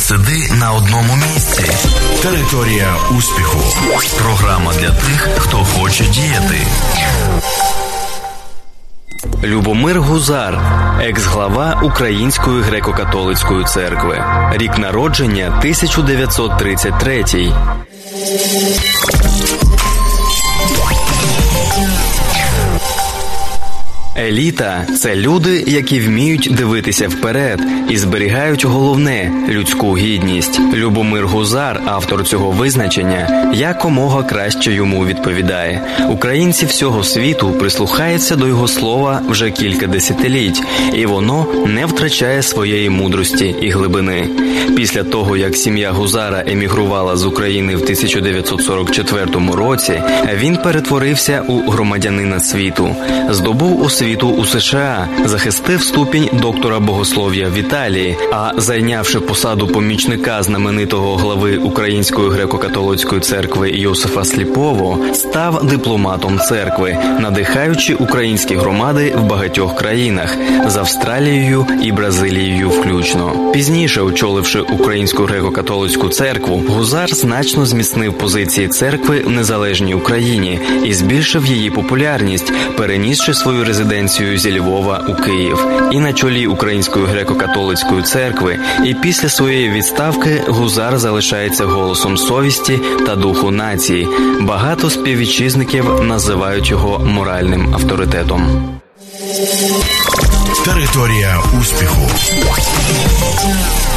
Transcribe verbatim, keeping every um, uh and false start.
сиди на одному місці. Територія успіху. Програма для тих, хто хоче діяти. Любомир Гузар, екс-глава Української греко-католицької церкви. Рік народження тисяча дев'ятсот тридцять третій. Еліта – це люди, які вміють дивитися вперед і зберігають головне – людську гідність. Любомир Гузар, автор цього визначення, якомога краще йому відповідає. Українці всього світу прислухаються до його слова вже кілька десятиліть, і воно не втрачає своєї мудрості і глибини. Після того, як сім'я Гузара емігрувала з України в тисяча дев'ятсот сорок четвертому році, він перетворився у громадянина світу, здобув освіту у США, захистив ступінь доктора богослов'я в Італії, а зайнявши посаду помічника знаменитого глави Української греко-католицької церкви Йосифа Сліпого, став дипломатом церкви, надихаючи українські громади в багатьох країнах, з Австралією і Бразилією включно. Пізніше, очоливши Українську греко-католицьку церкву, Гузар значно зміцнив позиції церкви в незалежній Україні і збільшив її популярність, перенісши свою резиденцію зі Львова у Київ. І на чолі Української греко-католицької церкви, і після своєї відставки Гузар залишається голосом совісті та духу нації. Багато співвітчизників називають його моральним авторитетом. Територія успіху.